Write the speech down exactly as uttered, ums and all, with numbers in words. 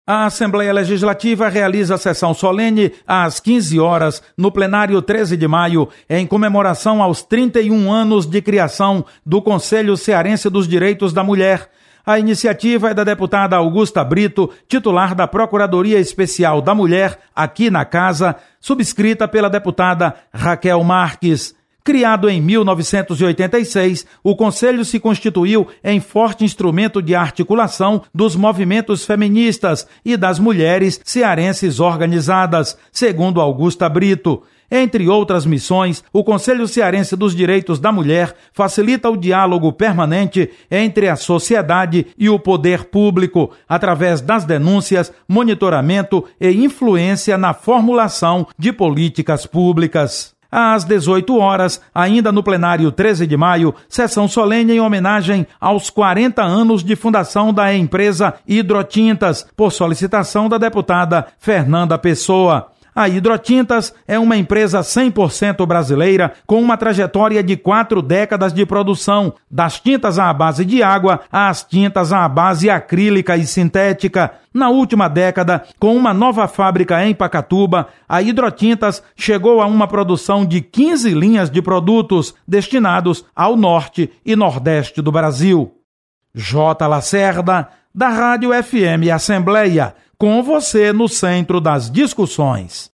A Assembleia Legislativa realiza a sessão solene às quinze horas, no plenário treze de maio, em comemoração aos trinta e um anos de criação do Conselho Cearense dos Direitos da Mulher. A iniciativa é da deputada Augusta Brito, titular da Procuradoria Especial da Mulher, aqui na Casa, subscrita pela deputada Raquel Marques. Criado em mil novecentos e oitenta e seis, o Conselho se constituiu em forte instrumento de articulação dos movimentos feministas e das mulheres cearenses organizadas, segundo Augusta Brito. Entre outras missões, o Conselho Cearense dos Direitos da Mulher facilita o diálogo permanente entre a sociedade e o poder público, através das denúncias, monitoramento e influência na formulação de políticas públicas. Às dezoito horas, ainda no plenário treze de maio, sessão solene em homenagem aos quarenta anos de fundação da empresa Hidrotintas, por solicitação da deputada Fernanda Pessoa. A Hidrotintas é uma empresa cem por cento brasileira com uma trajetória de quatro décadas de produção, das tintas à base de água às tintas à base acrílica e sintética. Na última década, com uma nova fábrica em Pacatuba, a Hidrotintas chegou a uma produção de quinze linhas de produtos destinados ao norte e nordeste do Brasil. J. Lacerda, da Rádio F M Assembleia, com você no centro das discussões.